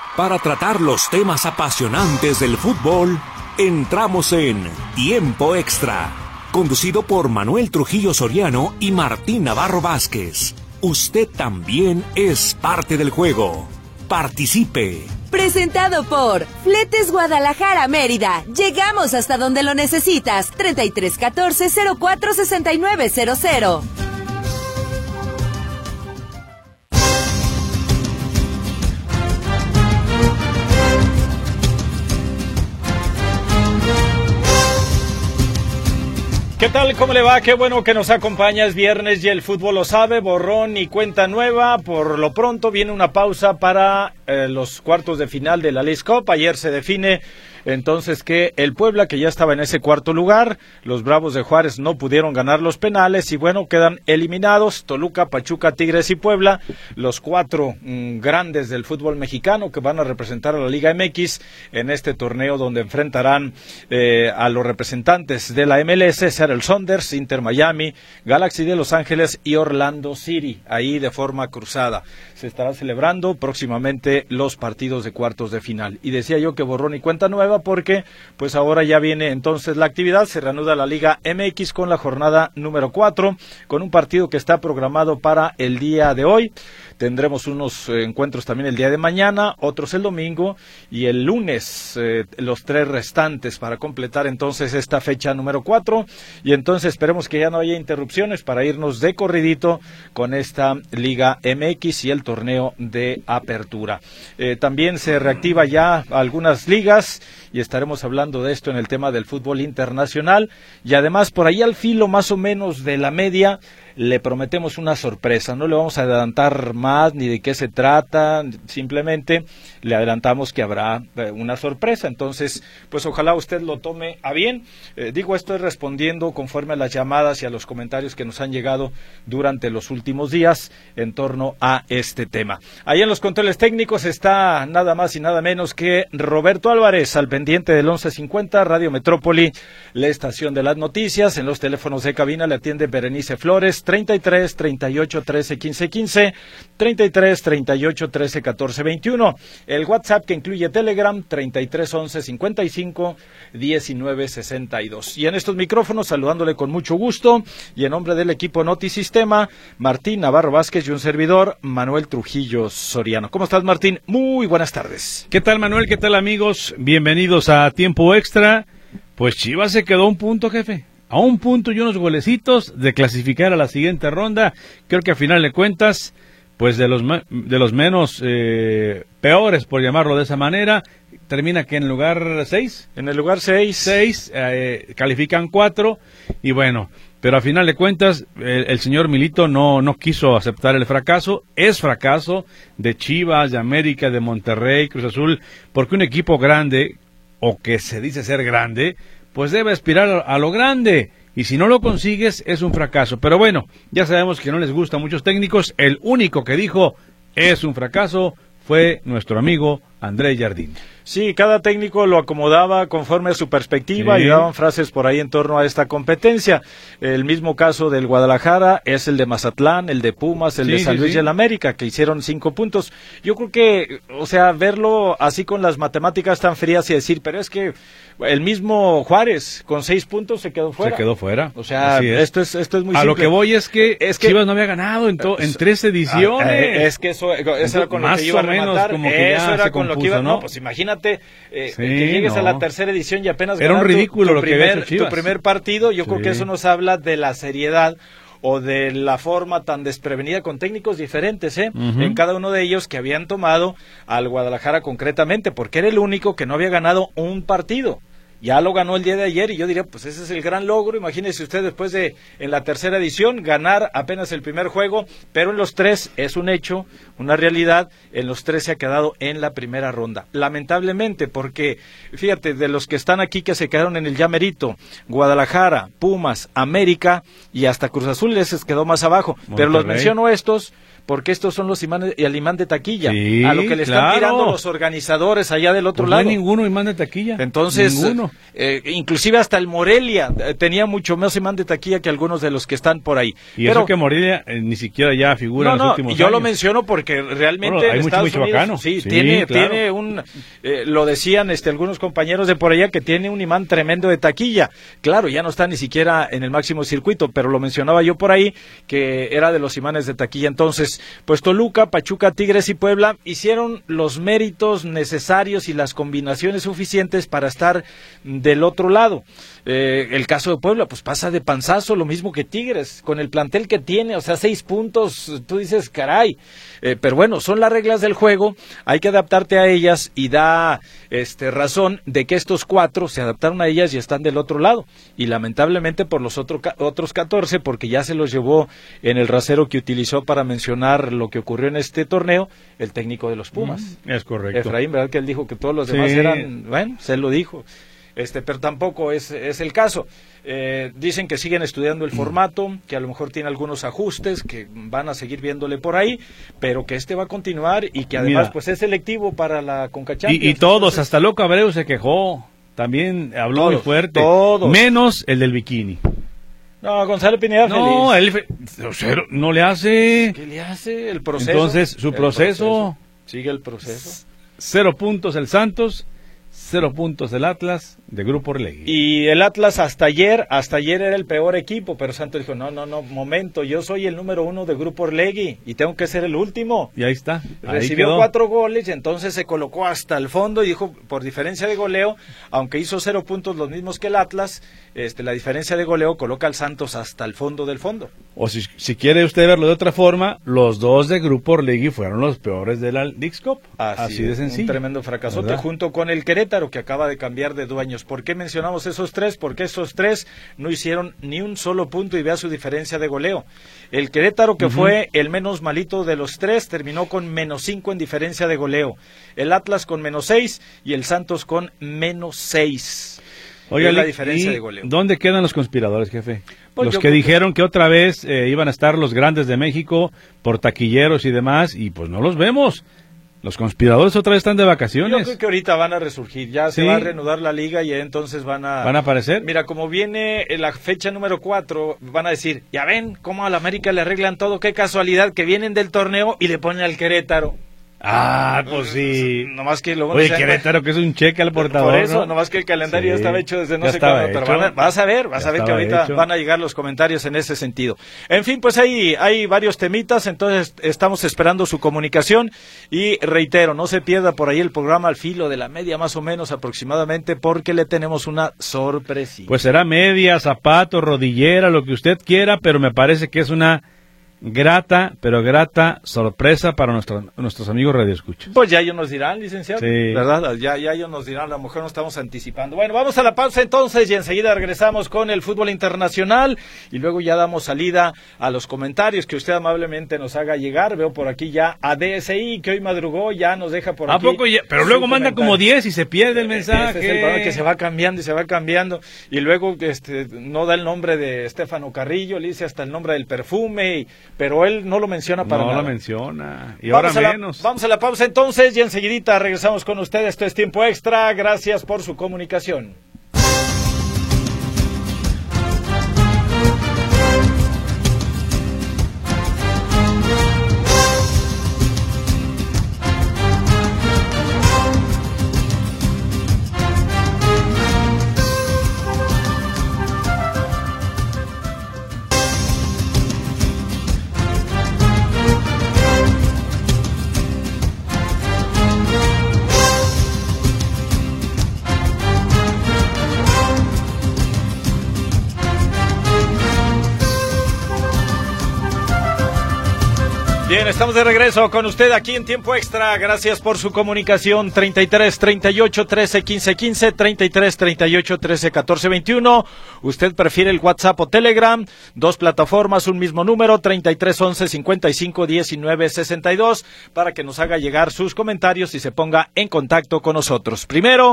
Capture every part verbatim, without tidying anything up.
Para tratar los temas apasionantes del fútbol, entramos en Tiempo Extra, conducido por Manuel Trujillo Soriano y Martín Navarro Vázquez. Usted también es parte del juego. Participe. Presentado por Fletes Guadalajara Mérida. Llegamos hasta donde lo necesitas. treinta y tres catorce cero cuatro sesenta y nueve cero cero. ¿Qué tal? ¿Cómo le va? Qué bueno que nos acompaña. Es viernes y el fútbol lo sabe. Borrón y cuenta nueva. Por lo pronto viene una pausa para eh, los cuartos de final de la Leagues Cup. Ayer se define entonces que el Puebla, que ya estaba en ese cuarto lugar, los Bravos de Juárez no pudieron ganar los penales y bueno, quedan eliminados Toluca, Pachuca, Tigres y Puebla, los cuatro mmm, grandes del fútbol mexicano que van a representar a la Liga M X en este torneo donde enfrentarán eh, a los representantes de la M L S, Seattle Sounders, Inter Miami, Galaxy de Los Ángeles y Orlando City, ahí de forma cruzada. Se estará celebrando próximamente los partidos de cuartos de final. Y decía yo que borrón y cuenta nueva porque pues ahora ya viene entonces la actividad, se reanuda la Liga M X con la jornada número cuatro, con un partido que está programado para el día de hoy. Tendremos unos eh, encuentros también el día de mañana, otros el domingo y el lunes eh, los tres restantes para completar entonces esta fecha número cuatro y entonces esperemos que ya no haya interrupciones para irnos de corridito con esta Liga M X y el torneo de apertura. Eh, también se reactiva ya algunas ligas y estaremos hablando de esto en el tema del fútbol internacional y además por ahí al filo más o menos de la media le prometemos una sorpresa, no le vamos a adelantar más ni de qué se trata, simplemente le adelantamos que habrá eh, una sorpresa, entonces pues ojalá usted lo tome a bien, eh, digo esto es respondiendo conforme a las llamadas y a los comentarios que nos han llegado durante los últimos días en torno a este tema. Ahí en los controles técnicos está nada más y nada menos que Roberto Álvarez, al pendiente del once cincuenta, Radio Metrópoli, la estación de las noticias, en los teléfonos de cabina le atiende Berenice Flores, treinta y tres, treinta y ocho, trece, quince, quince, treinta y tres, treinta y ocho, trece, catorce, veintiuno. El WhatsApp que incluye Telegram, treinta y tres, once, cincuenta y cinco, diecinueve, sesenta y dos. Y en estos micrófonos, saludándole con mucho gusto, y en nombre del equipo Notisistema, Martín Navarro Vázquez y un servidor, Manuel Trujillo Soriano. ¿Cómo estás, Martín? Muy buenas tardes. ¿Qué tal, Manuel? ¿Qué tal, amigos? Bienvenidos a Tiempo Extra. Pues Chivas se quedó a un punto, jefe. A un punto y unos golecitos de clasificar a la siguiente ronda. Creo que a final de cuentas, pues de los de los menos eh, peores, por llamarlo de esa manera, termina que en el lugar seis. En el lugar seis. Seis, eh, califican cuatro, y bueno, pero a final de cuentas, el, el señor Milito no, no quiso aceptar el fracaso. Es fracaso de Chivas, de América, de Monterrey, Cruz Azul, porque un equipo grande, o que se dice ser grande, pues debe aspirar a lo grande, y si no lo consigues es un fracaso. Pero bueno, ya sabemos que no les gusta a muchos técnicos. El único que dijo es un fracaso fue nuestro amigo Andrés Jardín. Sí, cada técnico lo acomodaba conforme a su perspectiva, sí, y daban frases por ahí en torno a esta competencia. El mismo caso del Guadalajara es el de Mazatlán, el de Pumas, el sí, de San sí, Luis sí. y el América, que hicieron cinco puntos. Yo creo que, o sea, verlo así con las matemáticas tan frías y decir, pero es que el mismo Juárez con seis puntos se quedó fuera. Se quedó fuera. O sea, es. esto es esto es muy a simple. A lo que voy es que, es que Chivas no había ganado en, to, en tres ediciones. Eh, es que eso, eso era con lo que iba a rematar. Como que eso era con compuso, lo que iba, ¿no? no, pues imagínate eh, sí, que llegues no. a la tercera edición y apenas era un ridículo tu, tu lo primer, que había hecho Chivas. Tu primer partido, yo sí. creo que eso nos habla de la seriedad o de la forma tan desprevenida con técnicos diferentes, ¿eh? Uh-huh. En cada uno de ellos que habían tomado al Guadalajara concretamente, porque era el único que no había ganado un partido. Ya lo ganó el día de ayer y yo diría, pues ese es el gran logro. Imagínese usted después de, en la tercera edición, ganar apenas el primer juego, pero en los tres es un hecho, una realidad, en los tres se ha quedado en la primera ronda. Lamentablemente, porque, fíjate, de los que están aquí que se quedaron en el ya merito, Guadalajara, Pumas, América y hasta Cruz Azul les quedó más abajo. Monterrey. Pero los menciono estos porque estos son los imanes, el imán de taquilla, sí, a lo que le están claro. tirando los organizadores allá del otro pues lado. No hay ninguno imán de taquilla. Entonces, ninguno. Eh, inclusive hasta el Morelia eh, tenía mucho más imán de taquilla que algunos de los que están por ahí. Y Pero, eso que Morelia eh, ni siquiera ya figura no, en los no, últimos yo años. lo menciono porque realmente bueno, hay en mucho Estados michoacano. Unidos, sí, Sí, tiene, claro. tiene un, eh, lo decían este algunos compañeros de por allá que tiene un imán tremendo de taquilla. Claro, ya no está ni siquiera en el máximo circuito, pero lo mencionaba yo por ahí que era de los imanes de taquilla. Entonces, pues Toluca, Pachuca, Tigres y Puebla hicieron los méritos necesarios y las combinaciones suficientes para estar del otro lado. Eh, el caso de Puebla, pues pasa de panzazo, lo mismo que Tigres, con el plantel que tiene, o sea, seis puntos, tú dices, caray, eh, pero bueno, son las reglas del juego, hay que adaptarte a ellas y da este, razón de que estos cuatro se adaptaron a ellas y están del otro lado, y lamentablemente por los otro, otros catorce, porque ya se los llevó en el rasero que utilizó para mencionar lo que ocurrió en este torneo, el técnico de los Pumas. Es correcto. Efraín, ¿verdad que él dijo que todos los demás sí. eran, bueno, se lo dijo. Este, pero tampoco es, es el caso. Eh, dicen que siguen estudiando el formato, que a lo mejor tiene algunos ajustes, que van a seguir viéndole por ahí, pero que este va a continuar y que además Mira, pues es selectivo para la Conca Champions. Y, y todos, Entonces, hasta Loco Abreu se quejó, también habló todos, muy fuerte, todos. menos el del bikini. No, Gonzalo Pineda No, feliz. él cero, no le hace. ¿Qué le hace? El proceso. Entonces, su El proceso, sigue el proceso. cero puntos el Santos, cero puntos el Atlas de Grupo Orlegui. Y el Atlas hasta ayer, hasta ayer era el peor equipo, pero Santos dijo, no, no, no, momento, yo soy el número uno de Grupo Orlegui y tengo que ser el último. Y ahí está. Ahí Recibió quedó. cuatro goles y entonces se colocó hasta el fondo y dijo, por diferencia de goleo, aunque hizo cero puntos los mismos que el Atlas, este, la diferencia de goleo coloca al Santos hasta el fondo del fondo. O si, si quiere usted verlo de otra forma, los dos de Grupo Orlegui fueron los peores de la Leagues Cup. Así, Así de es, sencillo. un tremendo fracasote, ¿verdad? junto con el Querétaro, que acaba de cambiar de dueños. ¿Por qué mencionamos esos tres? Porque esos tres no hicieron ni un solo punto y vea su diferencia de goleo. El Querétaro, que uh-huh. fue el menos malito de los tres, terminó con menos cinco en diferencia de goleo. El Atlas con menos seis y el Santos con menos seis. Oiga, es la diferencia de goleo. ¿Dónde quedan los conspiradores, jefe? Pues los yo que creo dijeron que... que otra vez eh, iban a estar los grandes de México por taquilleros y demás, y pues no los vemos. Los conspiradores otra vez están de vacaciones. Yo creo que ahorita van a resurgir, ya ¿Sí? se va a reanudar la liga y entonces van a... ¿Van a aparecer? Mira, como viene la fecha número cuatro, van a decir, ya ven cómo a la América le arreglan todo, qué casualidad que vienen del torneo y le ponen al Querétaro. Ah, pues sí. Nomás que luego Oye, no Querétaro, que es un cheque al portador. Por eso, ¿no? nomás que el calendario Sí, ya estaba hecho desde no ya sé estaba cuándo, pero hecho. van a- vas a ver, vas Ya a ver que estaba ahorita hecho. van a llegar los comentarios en ese sentido. En fin, pues hay, hay varios temitas, entonces estamos esperando su comunicación y reitero, no se pierda por ahí el programa al filo de la media más o menos aproximadamente porque le tenemos una sorpresita. Pues será media, zapato, rodillera, lo que usted quiera, pero me parece que es una grata, pero grata sorpresa para nuestro, nuestros amigos radioescuchas. Pues ya ellos nos dirán, licenciado, Sí. ¿verdad? Ya, ya ellos nos dirán, a lo mejor nos estamos anticipando. Bueno, vamos a la pausa entonces y enseguida regresamos con el fútbol internacional y luego ya damos salida a los comentarios que usted amablemente nos haga llegar. Veo por aquí ya a D S I que hoy madrugó, ya nos deja por ¿A aquí. poco ya? Pero su luego manda comentario. como diez y se pierde el mensaje. Ese es el problema, que se va cambiando y se va cambiando y luego este no da el nombre de Estefano Carrillo, le dice hasta el nombre del perfume, y, pero él no lo menciona para no nada. lo menciona. Y Vamos ahora a, la, menos. vamos a la pausa entonces y enseguidita regresamos con ustedes. Esto es Tiempo Extra. Gracias por su comunicación. Bien, estamos de regreso con usted aquí en Tiempo Extra. Gracias por su comunicación. treinta y tres, treinta y ocho, trece, quince, quince, treinta y tres, treinta y ocho, trece, catorce, veintiuno. Usted prefiere el WhatsApp o Telegram. Dos plataformas, un mismo número, treinta y tres, once, cincuenta y cinco, diecinueve, sesenta y dos, para que nos haga llegar sus comentarios y se ponga en contacto con nosotros. Primero,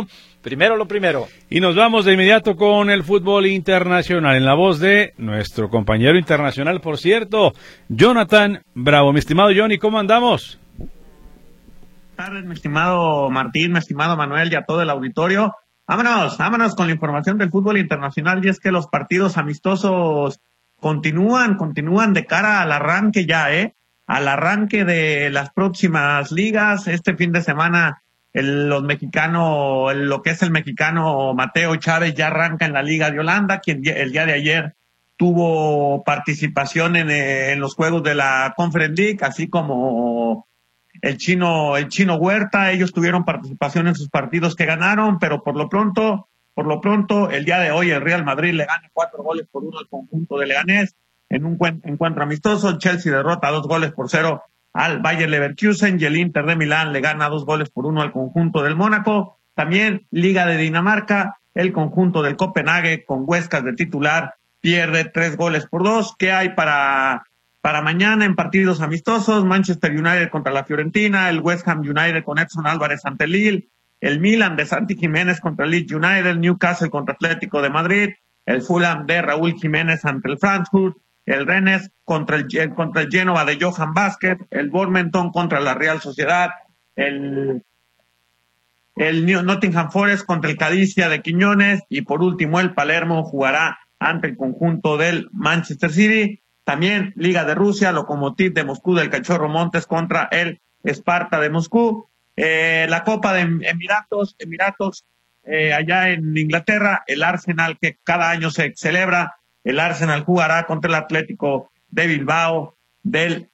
Primero lo primero. Y nos vamos de inmediato con el fútbol internacional, en la voz de nuestro compañero internacional, por cierto, Jonathan Bravo. Mi estimado Johnny, ¿cómo andamos? Buenas tardes, mi estimado Martín, mi estimado Manuel y a todo el auditorio. Vámonos, vámonos con la información del fútbol internacional, y es que los partidos amistosos continúan, continúan de cara al arranque ya, ¿eh? Al arranque de las próximas ligas. Este fin de semana el, los mexicanos, el, lo que es el mexicano Mateo Chávez ya arranca en la Liga de Holanda, quien el día de ayer tuvo participación en, en los juegos de la Conference League, así como el chino, el chino Huerta. Ellos tuvieron participación en sus partidos que ganaron, pero por lo pronto, por lo pronto, el día de hoy el Real Madrid le gana cuatro goles por uno al conjunto de Leganés en un encuentro amistoso. El Chelsea derrota dos goles por cero al Bayer Leverkusen, y el Inter de Milán le gana dos goles por uno al conjunto del Mónaco. También Liga de Dinamarca, el conjunto del Copenhague con Huescas de titular pierde tres goles por dos. ¿Qué hay para, para mañana en partidos amistosos? Manchester United contra la Fiorentina, el West Ham United con Edson Álvarez ante el Lille, el Milan de Santi Jiménez contra el Leeds United, el Newcastle contra Atlético de Madrid, el Fulham de Raúl Jiménez ante el Frankfurt, el Rennes contra el, contra el Génova de Johan Vázquez, el Bournemouth contra la Real Sociedad, el, el Nottingham Forest contra el Cadicia de Quiñones, y por último el Palermo jugará ante el conjunto del Manchester City. También Liga de Rusia, Lokomotiv de Moscú del Cachorro Montes contra el Esparta de Moscú. Eh, la Copa de Emiratos, Emiratos eh, allá en Inglaterra, el Arsenal, que cada año se celebra, el Arsenal jugará contra el Atlético de Bilbao del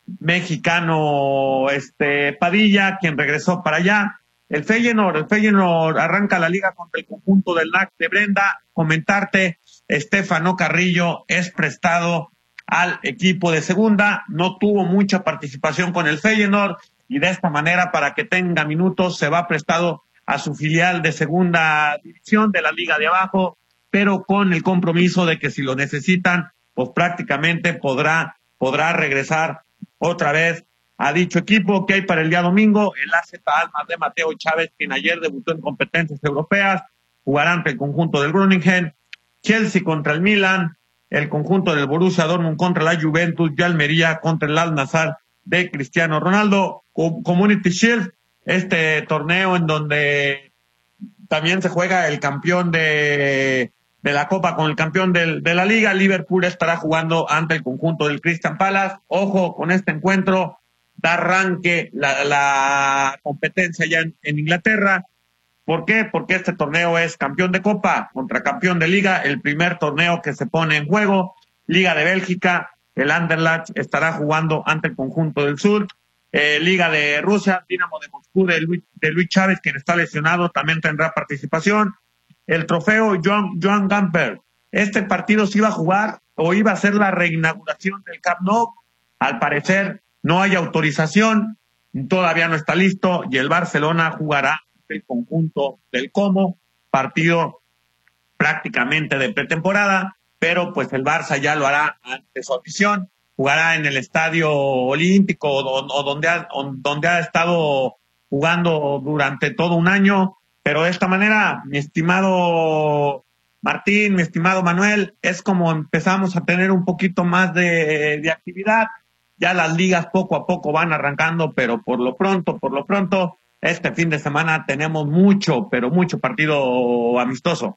mexicano este Padilla, quien regresó para allá. El Feyenoord, el Feyenoord arranca la liga contra el conjunto del N A C de Brenda. Comentarte, Estefano Carrillo es prestado al equipo de segunda, no tuvo mucha participación con el Feyenoord, y de esta manera, para que tenga minutos, se va prestado a su filial de segunda división de la liga de abajo, pero con el compromiso de que si lo necesitan, pues prácticamente podrá, podrá regresar otra vez a dicho equipo. Que hay para el día domingo? El A Z Alkmaar de Mateo Chávez, quien ayer debutó en competencias europeas, jugará ante el conjunto del Groningen, Chelsea contra el Milan, el conjunto del Borussia Dortmund contra la Juventus, y Almería contra el Al-Nassr de Cristiano Ronaldo. Community Shield, este torneo en donde también se juega el campeón de, de la Copa con el campeón del, de la Liga. Liverpool estará jugando ante el conjunto del Crystal Palace. Ojo con este encuentro, da arranque la, la competencia ya en, en Inglaterra. ¿Por qué? Porque este torneo es campeón de Copa contra campeón de Liga, el primer torneo que se pone en juego. Liga de Bélgica, el Anderlecht estará jugando ante el conjunto del Sur. Eh, Liga de Rusia, Dinamo de Moscú de Luis, de Luis Chávez, quien está lesionado, también tendrá participación. El trofeo Joan, Joan Gamper. Este partido se iba a jugar o iba a ser la reinauguración del Camp Nou. Al parecer no hay autorización, todavía no está listo, y el Barcelona jugará el conjunto del Como, partido prácticamente de pretemporada, pero pues el Barça ya lo hará ante su afición, jugará en el Estadio Olímpico o, o donde, ha, o, donde ha estado jugando durante todo un año. Pero de esta manera, mi estimado Martín, mi estimado Manuel, es como empezamos a tener un poquito más de, de actividad. Ya las ligas poco a poco van arrancando, pero por lo pronto, por lo pronto, este fin de semana tenemos mucho, pero mucho partido amistoso.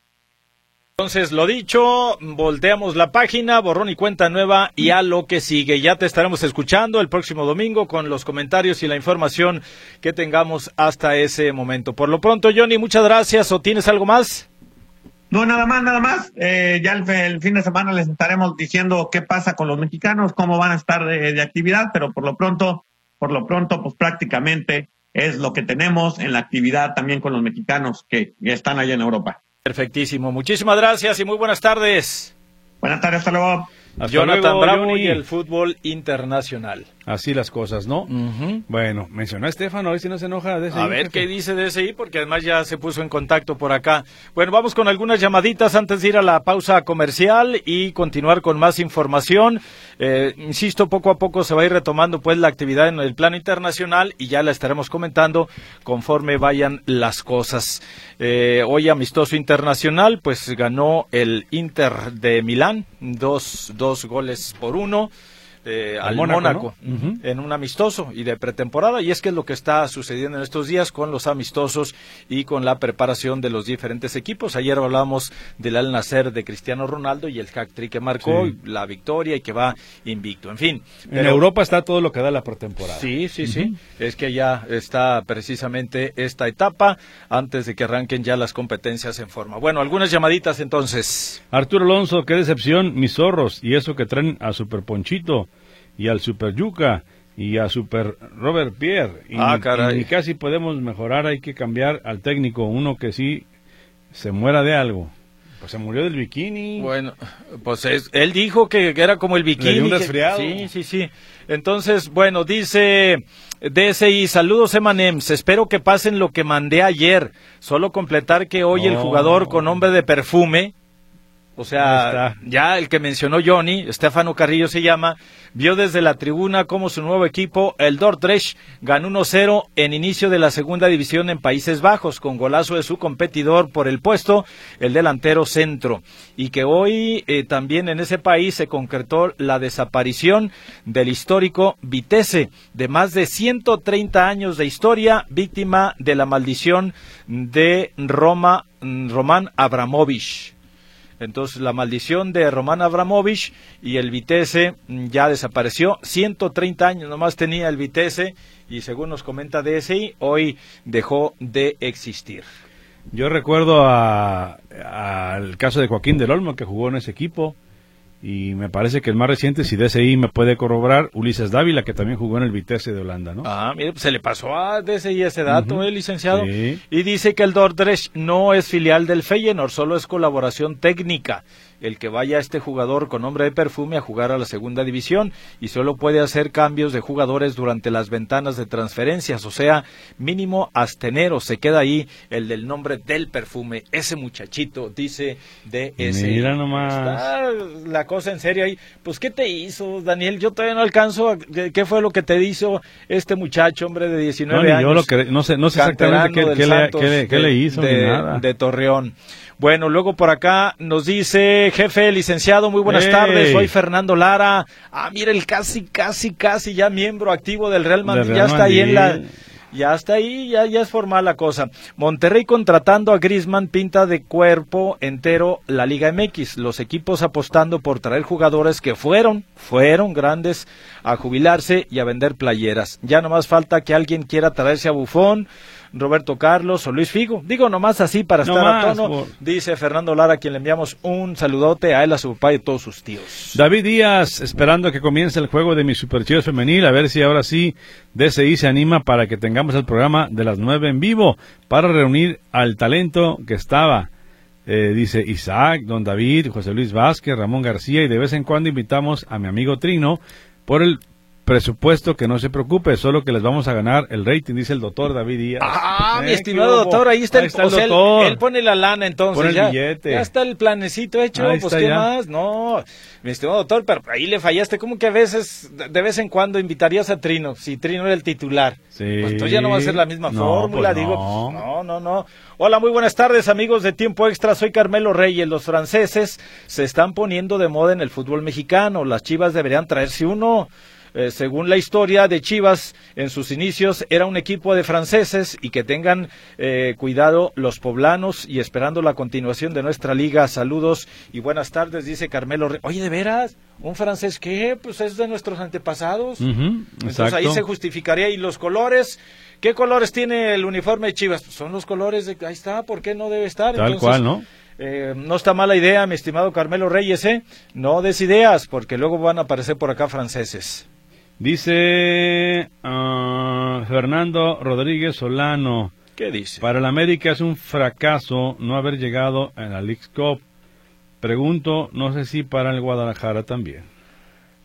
Entonces, lo dicho, volteamos la página, borrón y cuenta nueva, y a lo que sigue. Ya te estaremos escuchando el próximo domingo con los comentarios y la información que tengamos hasta ese momento. Por lo pronto, Johnny, muchas gracias. ¿O tienes algo más? No, nada más, nada más. Eh, ya el, el fin de semana les estaremos diciendo qué pasa con los mexicanos, cómo van a estar de, de actividad, pero por lo pronto, por lo pronto, pues prácticamente es lo que tenemos en la actividad también con los mexicanos que están allá en Europa. Perfectísimo. Muchísimas gracias y muy buenas tardes. Buenas tardes, hasta luego. Hasta Jonathan luego, Bravo Johnny. Y el fútbol internacional. Así las cosas, ¿no? Uh-huh. Bueno, mencionó a Estefano, a ver si no se enoja de ese. A ver qué dice D S I, porque además ya se puso en contacto por acá. Bueno, vamos con algunas llamaditas antes de ir a la pausa comercial y continuar con más información. Eh, insisto, poco a poco se va a ir retomando pues la actividad en el plano internacional y ya la estaremos comentando conforme vayan las cosas. Eh, hoy amistoso internacional, pues ganó el Inter de Milán, dos, dos goles por uno. Eh, al Mónaco, Mónaco ¿no? uh-huh. en un amistoso y de pretemporada, y es que es lo que está sucediendo en estos días con los amistosos y con la preparación de los diferentes equipos. Ayer hablábamos del Al Nassr de Cristiano Ronaldo y el hat-trick que marcó, sí. la victoria y que va invicto, en fin. En pero, Europa está todo lo que da la pretemporada. Sí, sí, uh-huh. sí, es que ya está precisamente esta etapa antes de que arranquen ya las competencias en forma. Bueno, algunas llamaditas entonces. Arturo Alonso, qué decepción, mis zorros, y eso que traen a Super Ponchito y al Super Yuca y a Super Robert Pierre y, ah, caray. y casi podemos mejorar, hay que cambiar al técnico, uno que sí se muera de algo. Pues se murió del bikini. Bueno, pues es, él dijo que, que era como el bikini. Le dio un resfriado. Que, sí, sí, sí. Entonces, bueno, dice D S I, saludos Emanems, espero que pasen lo que mandé ayer, solo completar que hoy oh. el jugador con nombre de perfume, o sea, ya el que mencionó Johnny, Estefano Carrillo se llama, vio desde la tribuna cómo su nuevo equipo, el Dordrecht, ganó uno cero en inicio de la segunda división en Países Bajos, con golazo de su competidor por el puesto, el delantero centro. Y que hoy eh, también en ese país se concretó la desaparición del histórico Vitesse, de más de ciento treinta años de historia, víctima de la maldición de Roma, Roman Abramovich. Entonces la maldición de Roman Abramovich y el Vitesse ya desapareció, ciento treinta años nomás tenía el Vitesse y según nos comenta D S I, hoy dejó de existir. Yo recuerdo al caso de Joaquín del Olmo que jugó en ese equipo y me parece que el más reciente, si D S I me puede corroborar, Ulises Dávila, que también jugó en el Vitesse de Holanda, ¿no? Ah, mire, pues se le pasó a D S I ese dato, uh-huh. ¿eh, licenciado? Sí. Y dice que el Dordrecht no es filial del Feyenoord, solo es colaboración técnica. El que vaya este jugador con nombre de perfume a jugar a la segunda división y solo puede hacer cambios de jugadores durante las ventanas de transferencias, o sea, mínimo hasta enero, se queda ahí el del nombre del perfume, ese muchachito, dice D S I. Mira nomás. Está la cosa en serio ahí. Pues, ¿qué te hizo, Daniel? Yo todavía no alcanzo, a, ¿qué fue lo que te hizo este muchacho, hombre de diecinueve no, años? Yo lo que, no sé, no sé exactamente qué, qué, le, qué, le, qué de, le hizo de, ni nada. De Torreón. Bueno, luego por acá nos dice, jefe, licenciado, muy buenas hey. tardes, soy Fernando Lara. Ah, mira, el casi, casi, casi ya miembro activo del Real Madrid, ya está ahí en la... Ya está ahí, ya, ya es formal la cosa. Monterrey contratando a Griezmann pinta de cuerpo entero la Liga M X. Los equipos apostando por traer jugadores que fueron, fueron grandes a jubilarse y a vender playeras. Ya nomás falta que alguien quiera traerse a Buffon, Roberto Carlos o Luis Figo. Digo nomás así para estar no a más, tono, por... dice Fernando Lara, a quien le enviamos un saludote a él, a su papá y a todos sus tíos. David Díaz, esperando a que comience el juego de mi Super Chivas femenil, a ver si ahora sí D S I se anima para que tengamos el programa de las nueve en vivo, para reunir al talento que estaba. Eh, dice Isaac, Don David, José Luis Vázquez, Ramón García, y de vez en cuando invitamos a mi amigo Trino por el presupuesto, que no se preocupe, solo que les vamos a ganar el rating, dice el doctor David Díaz. Ah, eh, mi estimado doctor, ahí está, ahí el, está el o sea, doctor. Él, él pone la lana entonces. Pone el ya, billete. Ya está el planecito hecho, Ahí pues está qué ya. más, no, mi estimado doctor, pero ahí le fallaste, como que a veces, de vez en cuando invitarías a Trino, si Trino era el titular. Sí. Pues entonces ya no va a ser la misma No, fórmula, pues digo, no. pues, no, no, no. Hola, muy buenas tardes, amigos de Tiempo Extra, soy Carmelo Reyes. Los franceses se están poniendo de moda en el fútbol mexicano, las Chivas deberían traerse uno. Eh, según la historia de Chivas, en sus inicios era un equipo de franceses, y que tengan eh, cuidado los poblanos, y esperando la continuación de nuestra liga. Saludos y buenas tardes, dice Carmelo Re- Oye, ¿de veras? ¿Un francés qué? Pues es de nuestros antepasados. Uh-huh, Entonces ahí se justificaría. ¿Y los colores? ¿Qué colores tiene el uniforme de Chivas? Pues son los colores de... Ahí está, ¿por qué no debe estar? Tal Entonces, cual, ¿no? Eh, no está mala idea, mi estimado Carmelo Reyes, ¿eh? No des ideas, porque luego van a aparecer por acá franceses. Dice uh, Fernando Rodríguez Solano. ¿Qué dice? Para el América es un fracaso no haber llegado a la Leagues Cup. Pregunto, no sé si para el Guadalajara también.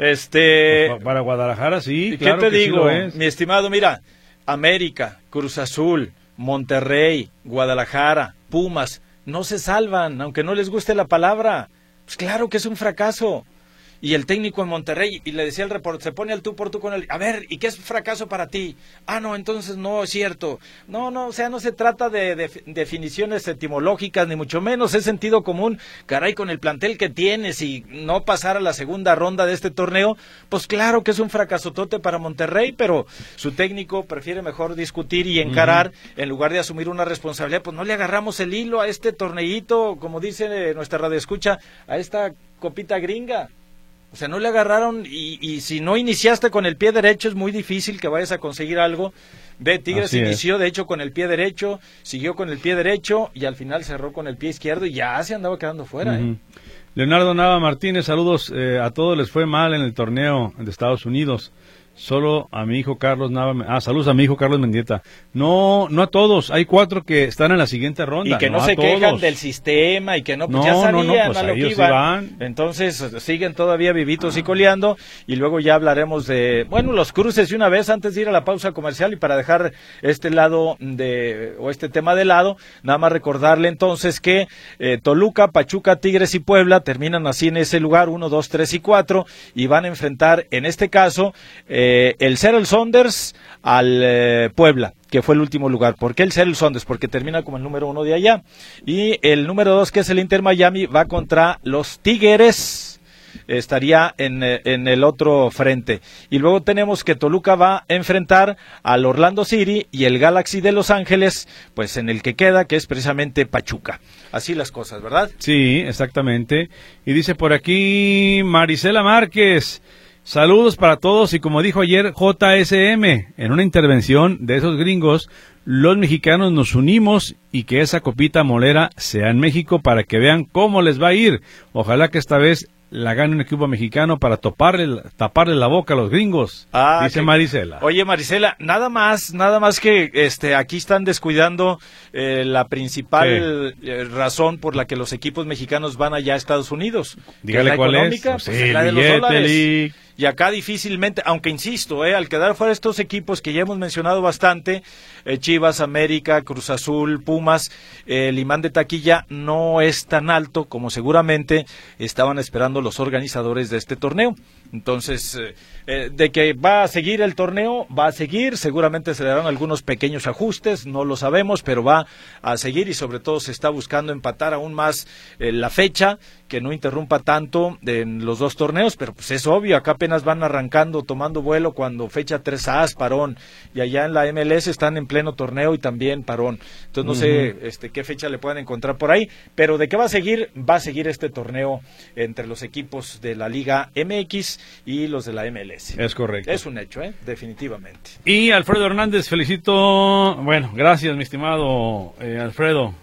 Este, pues para Guadalajara sí, ¿qué claro te que digo, sí lo es. mi estimado? Mira, América, Cruz Azul, Monterrey, Guadalajara, Pumas, no se salvan, aunque no les guste la palabra. Pues claro que es un fracaso. Y el técnico en Monterrey, y le decía el reporte, se pone al tú por tú con él, a ver, ¿y qué es fracaso para ti? Ah, no, entonces no es cierto. No, no, o sea, no se trata de, de definiciones etimológicas, ni mucho menos, es sentido común. Caray, con el plantel que tienes y no pasar a la segunda ronda de este torneo, pues claro que es un fracasotote para Monterrey, pero su técnico prefiere mejor discutir y encarar, uh-huh. en lugar de asumir una responsabilidad. Pues no le agarramos el hilo a este torneíto, como dice nuestra radioescucha, a esta copita gringa. O sea, no le agarraron y, y si no iniciaste con el pie derecho es muy difícil que vayas a conseguir algo. Ve, Tigres Así inició es. de hecho con el pie derecho, siguió con el pie derecho y al final cerró con el pie izquierdo y ya se andaba quedando fuera. Uh-huh. ¿eh? Leonardo Nava Martínez, saludos, eh, a todos les fue mal en el torneo de Estados Unidos. Solo a mi hijo Carlos Nava, ah, saludos a mi hijo Carlos Mendieta. No, no a todos, hay cuatro que están en la siguiente ronda. Y que no, no se quejan del sistema y que no, pues no, ya sabían no, no, pues a lo que iban. Van. Entonces siguen todavía vivitos ah. y coleando y luego ya hablaremos de, bueno, los cruces de una vez antes de ir a la pausa comercial y para dejar este lado de, o este tema de lado, nada más recordarle entonces que eh, Toluca, Pachuca, Tigres y Puebla terminan así en ese lugar, uno, dos, tres y cuatro y van a enfrentar en este caso eh, Eh, el Seattle Sounders al eh, Puebla, que fue el último lugar. ¿Por qué el Seattle Sounders? Porque termina como el número uno de allá. Y el número dos, que es el Inter Miami, va contra los Tigres. Estaría en, en el otro frente. Y luego tenemos que Toluca va a enfrentar al Orlando City y el Galaxy de Los Ángeles, pues en el que queda, que es precisamente Pachuca. Así las cosas, ¿verdad? Sí, exactamente. Y dice por aquí Marisela Márquez, saludos para todos y como dijo ayer J S M, en una intervención de esos gringos, los mexicanos nos unimos y que esa copita molera sea en México para que vean cómo les va a ir. Ojalá que esta vez la gane un equipo mexicano para toparle, taparle la boca a los gringos, ah, dice que, Marisela. Oye, Marisela, nada más, nada más que este aquí están descuidando eh, la principal eh, razón por la que los equipos mexicanos van allá a Estados Unidos. Dígale es cuál económica, es. Pues sí, la de los billete, dólares. Lee. Y acá difícilmente, aunque insisto, eh, al quedar fuera estos equipos que ya hemos mencionado bastante, eh, Chivas, América, Cruz Azul, Pumas, eh, el imán de taquilla no es tan alto como seguramente estaban esperando los organizadores de este torneo. Entonces, eh, eh, de que va a seguir el torneo, va a seguir, seguramente se le darán algunos pequeños ajustes, no lo sabemos, pero va a seguir y sobre todo se está buscando empatar aún más eh, la fecha, que no interrumpa tanto en los dos torneos, pero pues es obvio, acá apenas van arrancando, tomando vuelo cuando fecha tres A, parón, y allá en la M L S están en pleno torneo y también parón. Entonces no uh-huh. sé este, qué fecha le puedan encontrar por ahí, pero de qué va a seguir, va a seguir este torneo entre los equipos de la Liga M X y los de la M L S. Es correcto. Es un hecho, ¿eh? Definitivamente. Y Alfredo Hernández, felicito, bueno, gracias mi estimado eh, Alfredo.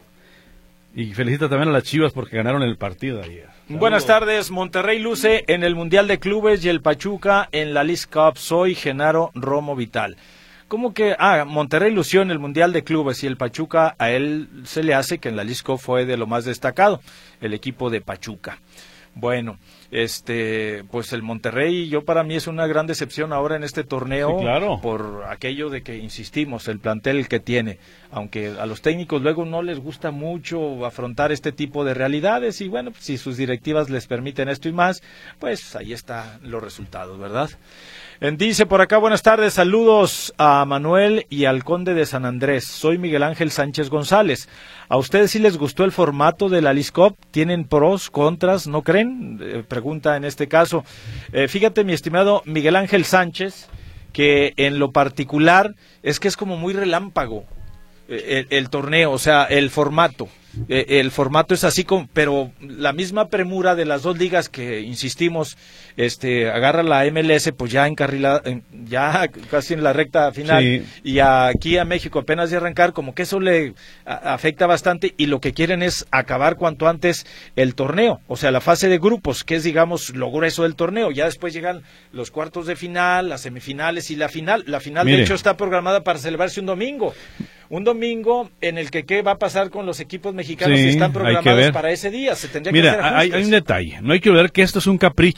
Y felicita también a las Chivas porque ganaron el partido ayer. Saludos. Buenas tardes, Monterrey luce en el Mundial de Clubes y el Pachuca en la Leagues Cup. Soy Genaro Romo Vital. ¿Cómo que? Ah, Monterrey lució en el Mundial de Clubes y el Pachuca, a él se le hace que en la Leagues Cup fue de lo más destacado, el equipo de Pachuca. Bueno, este, pues el Monterrey, yo para mí es una gran decepción ahora en este torneo, sí, claro. por aquello de que insistimos, el plantel que tiene, aunque a los técnicos luego no les gusta mucho afrontar este tipo de realidades y bueno, si sus directivas les permiten esto y más, pues ahí están los resultados, ¿verdad? Dice por acá, buenas tardes, saludos a Manuel y al Conde de San Andrés. Soy Miguel Ángel Sánchez González. ¿A ustedes sí les gustó el formato de la Leagues Cup? ¿Tienen pros, contras, no creen? Eh, pregunta en este caso. Eh, fíjate, mi estimado Miguel Ángel Sánchez, que en lo particular es que es como muy relámpago eh, el, el torneo, o sea, el formato. Eh, el formato es así, como, pero la misma premura de las dos ligas que insistimos, este, agarra la M L S, pues ya encarrilada, ya casi en la recta final, sí. Y aquí a México apenas de arrancar, como que eso le a, afecta bastante y lo que quieren es acabar cuanto antes el torneo, o sea, la fase de grupos, que es digamos lo grueso del torneo, ya después llegan los cuartos de final, las semifinales y la final, la final Mire. de hecho está programada para celebrarse un domingo. Un domingo en el que qué va a pasar con los equipos mexicanos sí, que están programados para ese día. Se tendría Mira, que hacer hay, hay un detalle. No hay que olvidar que esto es un capricho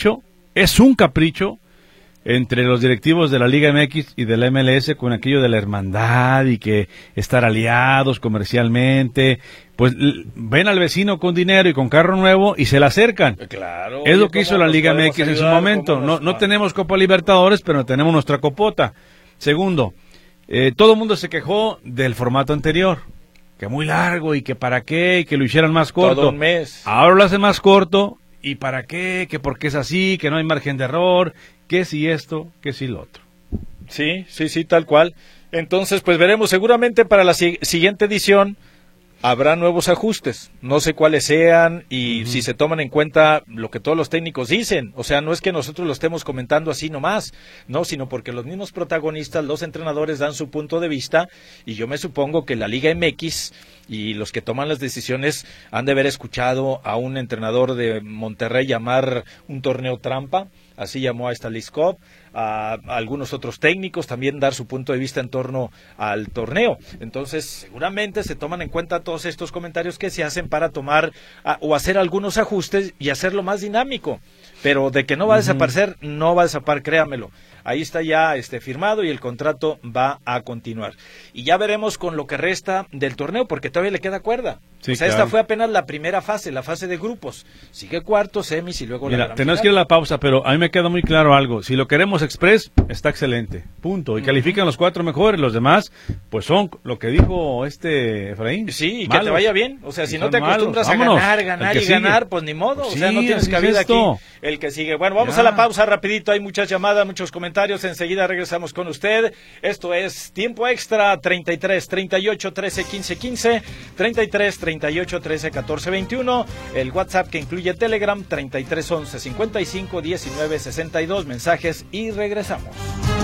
es un capricho entre los directivos de la Liga M X y de la M L S con aquello de la hermandad y que estar aliados comercialmente, pues ven al vecino con dinero y con carro nuevo y se le acercan. Claro. Es lo que hizo la Liga M X en su momento. No, no tenemos Copa Libertadores, pero tenemos nuestra copota. Segundo, eh, todo el mundo se quejó del formato anterior, que muy largo y que para qué, y que lo hicieran más corto. Todo un mes. Ahora lo hacen más corto. ¿Y para qué? Que porque es así, que no hay margen de error, que si esto, que si lo otro. Sí, sí, sí, tal cual. Entonces, pues veremos, seguramente para la si- siguiente edición habrá nuevos ajustes, no sé cuáles sean y uh-huh. si se toman en cuenta lo que todos los técnicos dicen, o sea, no es que nosotros lo estemos comentando así nomás, no, sino porque los mismos protagonistas, los entrenadores dan su punto de vista y yo me supongo que la Liga M X y los que toman las decisiones han de haber escuchado a un entrenador de Monterrey llamar un torneo trampa, así llamó a esta Leagues Cup, a, a algunos otros técnicos también dar su punto de vista en torno al torneo. Entonces, seguramente se toman en cuenta todos estos comentarios que se hacen para tomar a, o hacer algunos ajustes y hacerlo más dinámico. Pero de que no va a desaparecer, uh-huh. no va a desaparecer, créamelo. Ahí está ya este firmado y el contrato va a continuar. Y ya veremos con lo que resta del torneo, porque todavía le queda cuerda. Sí, o sea, claro. Esta fue apenas la primera fase, la fase de grupos. Sigue cuartos, semis y luego Mira, la gran tenemos final. que ir a la pausa, pero a mí me queda muy claro algo. Si lo queremos express, está excelente. Punto. Y uh-huh. califican los cuatro mejores. Los demás, pues son lo que dijo este Efraín. Sí, y malos. Que te vaya bien. O sea, si no te malos. acostumbras Vámonos. a ganar, ganar y sigue. ganar, pues ni modo. Pues o sea, sí, no tienes cabida aquí el que sigue. Bueno, vamos ya. a la pausa rapidito. Hay muchas llamadas, muchos comentarios. Enseguida regresamos con usted. Esto es Tiempo Extra, treinta y tres, treinta y ocho, trece, quince, quince, treinta y tres, treinta y ocho, trece, catorce, veintiuno. El WhatsApp que incluye Telegram, treinta y tres, once, cincuenta y cinco, diecinueve, sesenta y dos. Mensajes y regresamos.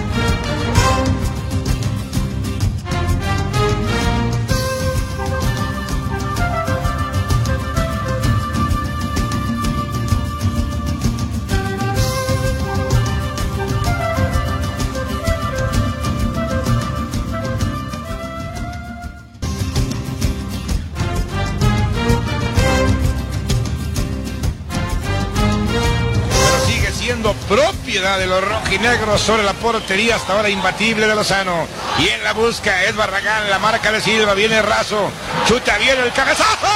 Propiedad de los rojinegros sobre la portería hasta ahora imbatible de Lozano, y en la busca es Barragán, la marca de Silva, viene Razo, chuta bien el cabezazo.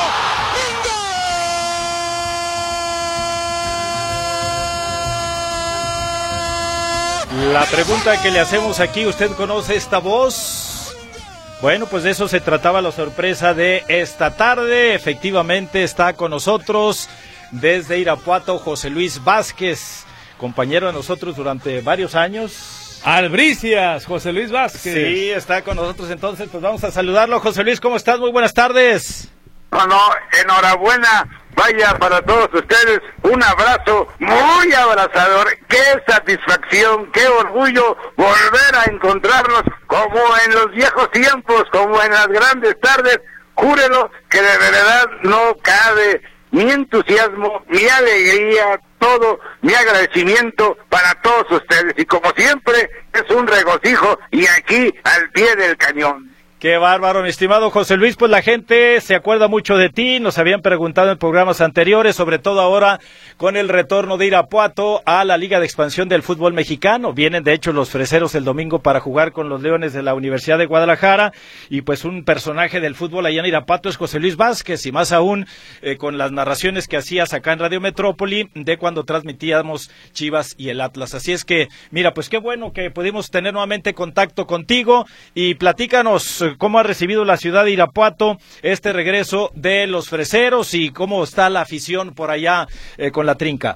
La pregunta que le hacemos aquí, ¿usted conoce esta voz? Bueno, pues de eso se trataba la sorpresa de esta tarde. Efectivamente está con nosotros desde Irapuato José Luis Vázquez, compañero de nosotros durante varios años. Albricias, José Luis Vázquez. Sí, está con nosotros, entonces pues vamos a saludarlo. José Luis, ¿cómo estás? Muy buenas tardes. No, no, enhorabuena, vaya para todos ustedes, un abrazo muy abrazador, qué satisfacción, qué orgullo volver a encontrarnos como en los viejos tiempos, como en las grandes tardes. Júrelo que de verdad no cabe mi entusiasmo, mi alegría, todo mi agradecimiento para todos ustedes, y como siempre es un regocijo y aquí al pie del cañón. Qué bárbaro, mi estimado José Luis, pues la gente se acuerda mucho de ti, nos habían preguntado en programas anteriores, sobre todo ahora con el retorno de Irapuato a la Liga de Expansión del Fútbol Mexicano. Vienen de hecho los freseros el domingo para jugar con los Leones de la Universidad de Guadalajara, y pues un personaje del fútbol allá en Irapuato es José Luis Vázquez, y más aún eh, con las narraciones que hacías acá en Radio Metrópoli de cuando transmitíamos Chivas y el Atlas. Así es que, mira, pues qué bueno que pudimos tener nuevamente contacto contigo, y platícanos cómo ha recibido la ciudad de Irapuato este regreso de los freseros y cómo está la afición por allá eh, con la trinca.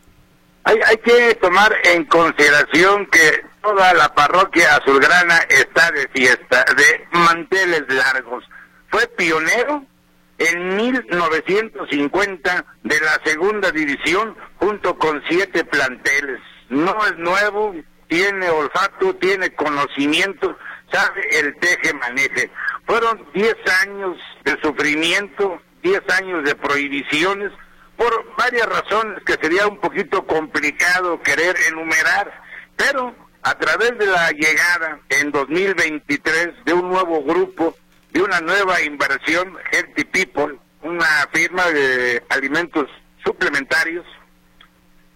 Hay, hay que tomar en consideración que toda la parroquia azulgrana está de fiesta, de manteles largos. Fue pionero en mil novecientos cincuenta de la segunda división junto con siete planteles. No es nuevo, tiene olfato, tiene conocimiento, sabe el teje-maneje. Fueron diez años de sufrimiento, diez años de prohibiciones, por varias razones que sería un poquito complicado querer enumerar, pero a través de la llegada en dos mil veintitrés de un nuevo grupo, de una nueva inversión, Healthy People, una firma de alimentos suplementarios,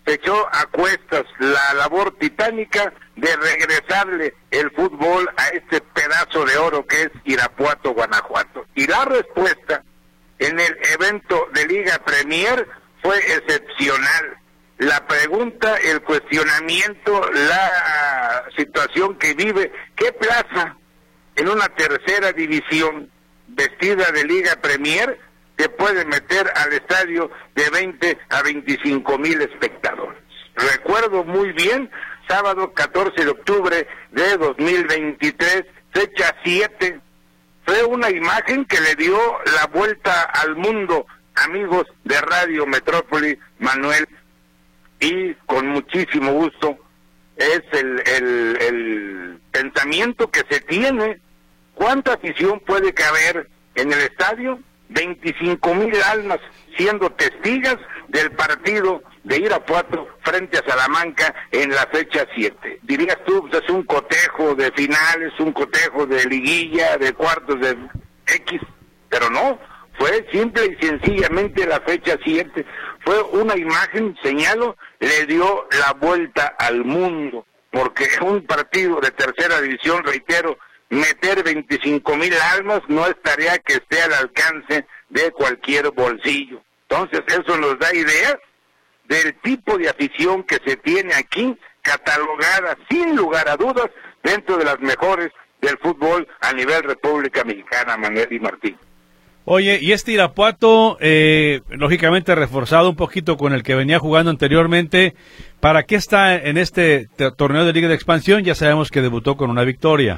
se echó a cuestas la labor titánica de regresarle el fútbol a este pedazo de oro que es Irapuato, Guanajuato. Y la respuesta en el evento de Liga Premier fue excepcional. La pregunta, el cuestionamiento, la situación que vive, ¿qué plaza en una tercera división vestida de Liga Premier te puede meter al estadio de veinte a veinticinco mil espectadores? Recuerdo muy bien, sábado catorce de octubre de dos mil veintitrés, fecha siete, fue una imagen que le dio la vuelta al mundo, amigos de Radio Metrópoli, Manuel, y con muchísimo gusto es el, el, el pensamiento que se tiene. ¿Cuánta afición puede caber en el estadio? veinticinco mil almas siendo testigas del partido de Irapuato frente a Salamanca en la fecha siete. Dirías tú, pues es un cotejo de finales, un cotejo de liguilla, de cuartos de X, pero no, fue simple y sencillamente la fecha siete. Fue una imagen, señalo, le dio la vuelta al mundo, porque un partido de tercera división, reitero, meter veinticinco mil almas no es tarea que esté al alcance de cualquier bolsillo. Entonces eso nos da idea del tipo de afición que se tiene aquí, catalogada sin lugar a dudas dentro de las mejores del fútbol a nivel República Mexicana, Manuel y Martín. Oye, y este Irapuato, eh, lógicamente reforzado un poquito con el que venía jugando anteriormente, ¿para qué está en este torneo de Liga de Expansión? Ya sabemos que debutó con una victoria.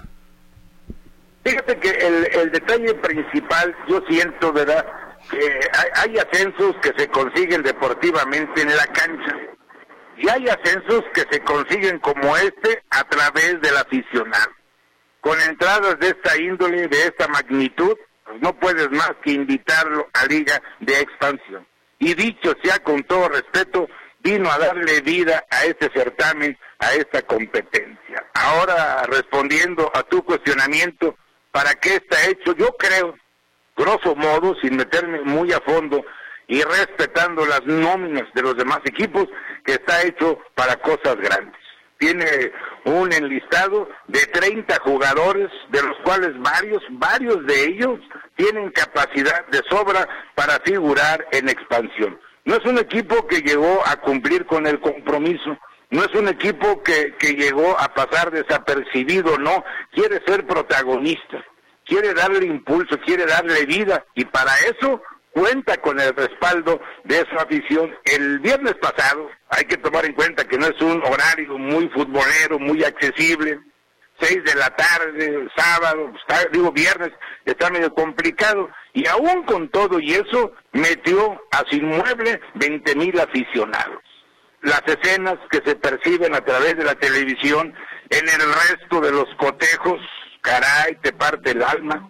Fíjate que el, el detalle principal, yo siento, ¿verdad?, que hay, hay ascensos que se consiguen deportivamente en la cancha, y hay ascensos que se consiguen como este a través del aficionado. Con entradas de esta índole, de esta magnitud, pues no puedes más que invitarlo a Liga de Expansión. Y dicho sea con todo respeto, vino a darle vida a este certamen, a esta competencia. Ahora, respondiendo a tu cuestionamiento, ¿para qué está hecho? Yo creo, grosso modo, sin meterme muy a fondo y respetando las nóminas de los demás equipos, que está hecho para cosas grandes. Tiene un enlistado de treinta jugadores, de los cuales varios, varios de ellos tienen capacidad de sobra para figurar en expansión. No es un equipo que llegó a cumplir con el compromiso, no es un equipo que, que llegó a pasar desapercibido, no, quiere ser protagonista, quiere darle impulso, quiere darle vida, y para eso cuenta con el respaldo de su afición. El viernes pasado, hay que tomar en cuenta que no es un horario muy futbolero, muy accesible, seis de la tarde, sábado, está, digo viernes, está medio complicado, y aún con todo y eso, metió a su inmueble veinte mil aficionados. Las escenas que se perciben a través de la televisión en el resto de los cotejos, caray, te parte el alma,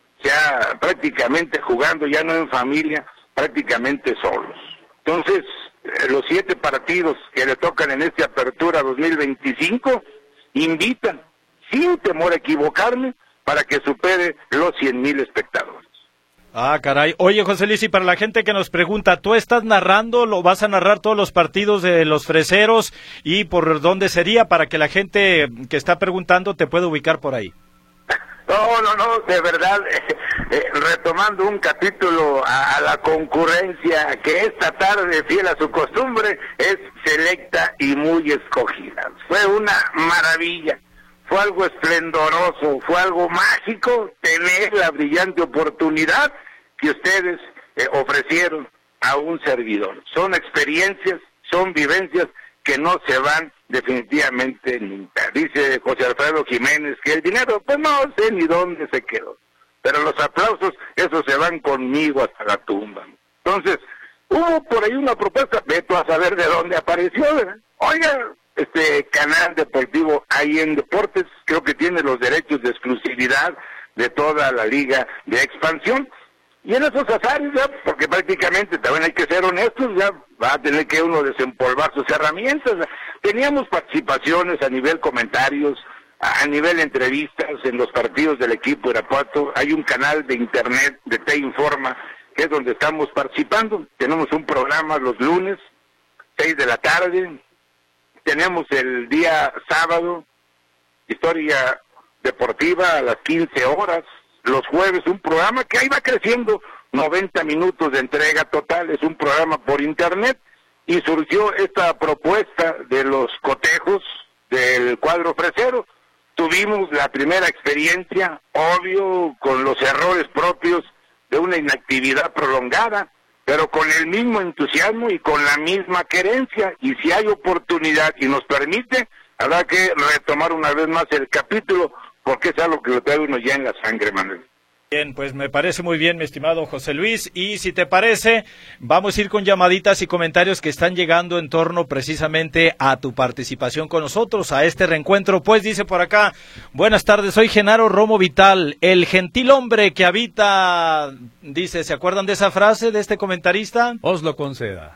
ya prácticamente jugando, ya no en familia, prácticamente solos. Entonces, eh, los siete partidos que le tocan en esta apertura dos mil veinticinco, invitan, sin temor a equivocarme, para que supere los cien mil espectadores. Ah, caray. Oye, José Luis, y para la gente que nos pregunta, ¿tú estás narrando, lo vas a narrar todos los partidos de los freseros y por dónde sería para que la gente que está preguntando te pueda ubicar por ahí? No, no, no, de verdad, eh, eh, retomando un capítulo a, a la concurrencia que esta tarde, fiel a su costumbre, es selecta y muy escogida. Fue una maravilla, fue algo esplendoroso, fue algo mágico tener la brillante oportunidad que ustedes eh, ofrecieron a un servidor. Son experiencias, son vivencias que no se van definitivamente nunca. Dice José Alfredo Jiménez que el dinero, pues no sé ni dónde se quedó, pero los aplausos, esos se van conmigo hasta la tumba. Entonces, hubo por ahí una propuesta, veto a saber de dónde apareció, ¿verdad? Oiga, este canal deportivo ahí en Deportes, creo que tiene los derechos de exclusividad de toda la Liga de Expansión. Y en esos azares, ya, porque prácticamente también hay que ser honestos, ya va a tener que uno desempolvar sus herramientas. Teníamos participaciones a nivel comentarios, a nivel entrevistas en los partidos del equipo Irapuato. Hay un canal de internet de Te Informa, que es donde estamos participando. Tenemos un programa los lunes, seis de la tarde. Tenemos el día sábado, Historia Deportiva a las quince horas. Los jueves un programa que ahí va creciendo, noventa minutos de entrega total, es un programa por internet, y surgió esta propuesta de los cotejos del cuadro fresero. Tuvimos la primera experiencia, obvio, con los errores propios de una inactividad prolongada, pero con el mismo entusiasmo y con la misma querencia, y si hay oportunidad y nos permite, habrá que retomar una vez más el capítulo, porque es algo que lo trae uno ya en la sangre, Manuel. Bien, pues me parece muy bien, mi estimado José Luis, y si te parece, vamos a ir con llamaditas y comentarios que están llegando en torno precisamente a tu participación con nosotros, a este reencuentro. Pues dice por acá, buenas tardes, soy Genaro Romo Vital, el gentil hombre que habita, dice, ¿se acuerdan de esa frase de este comentarista? Os lo conceda.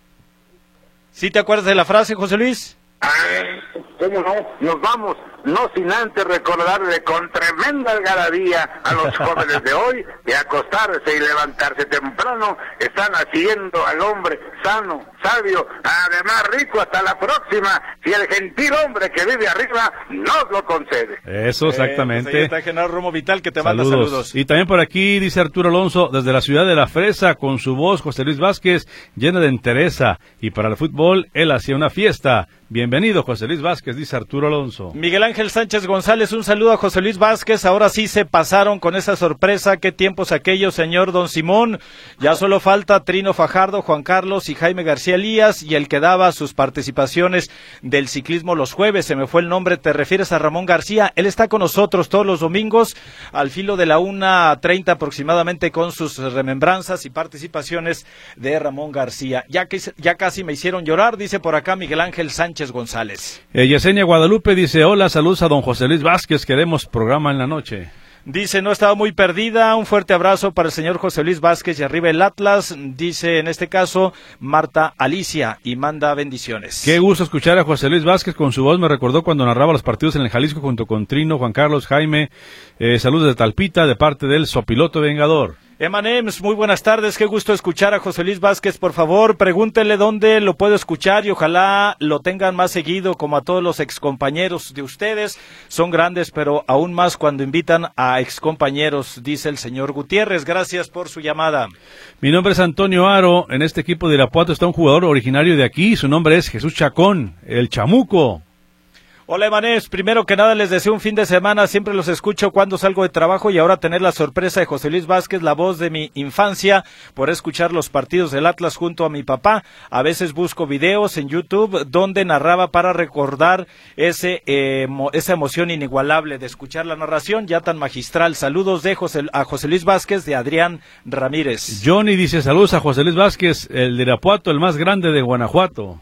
¿Sí te acuerdas de la frase, José Luis? Ay, ¿cómo no? Nos vamos, no sin antes recordarle con tremenda algarabía a los jóvenes de hoy que acostarse y levantarse temprano están haciendo al hombre sano, sabio, además rico. Hasta la próxima, si el gentil hombre que vive arriba nos lo concede. Eso, exactamente. Eh, pues ahí está Genaro Romo Vital, que te manda saludos. saludos. Y también por aquí dice Arturo Alonso, desde la ciudad de La Fresa, con su voz, José Luis Vázquez, llena de entereza, y para el fútbol, él hacía una fiesta. Bienvenido, José Luis Vázquez, dice Arturo Alonso. Miguel Ángel Sánchez González, un saludo a José Luis Vázquez. Ahora sí se pasaron con esa sorpresa. Qué tiempos aquellos, señor Don Simón. Ya solo falta Trino Fajardo, Juan Carlos y Jaime García Elías, y el que daba sus participaciones del ciclismo los jueves. Se me fue el nombre, te refieres a Ramón García. Él está con nosotros todos los domingos al filo de la una treinta aproximadamente con sus remembranzas y participaciones de Ramón García. Ya, que, ya casi me hicieron llorar, dice por acá Miguel Ángel Sánchez González. Eh, Yesenia Guadalupe dice, hola, saludos a don José Luis Vázquez, queremos programa en la noche. Dice, no estaba muy perdida, un fuerte abrazo para el señor José Luis Vázquez y arriba el Atlas, dice en este caso Marta Alicia, y manda bendiciones. Qué gusto escuchar a José Luis Vázquez, con su voz me recordó cuando narraba los partidos en el Jalisco junto con Trino, Juan Carlos, Jaime, eh, saludos de Talpita de parte del Sopiloto Vengador. Emanems, muy buenas tardes, qué gusto escuchar a José Luis Vázquez, por favor, pregúntele dónde lo puedo escuchar y ojalá lo tengan más seguido como a todos los excompañeros de ustedes, son grandes, pero aún más cuando invitan a excompañeros, dice el señor Gutiérrez, gracias por su llamada. Mi nombre es Antonio Aro, en este equipo de Irapuato está un jugador originario de aquí, su nombre es Jesús Chacón, el Chamuco. Hola, Emanés, primero que nada les deseo un fin de semana, siempre los escucho cuando salgo de trabajo y ahora tener la sorpresa de José Luis Vázquez, la voz de mi infancia, por escuchar los partidos del Atlas junto a mi papá. A veces busco videos en YouTube donde narraba para recordar ese eh, esa emoción inigualable de escuchar la narración ya tan magistral. Saludos de José, a José Luis Vázquez de Adrián Ramírez. Johnny dice saludos a José Luis Vázquez, el de Irapuato, el más grande de Guanajuato.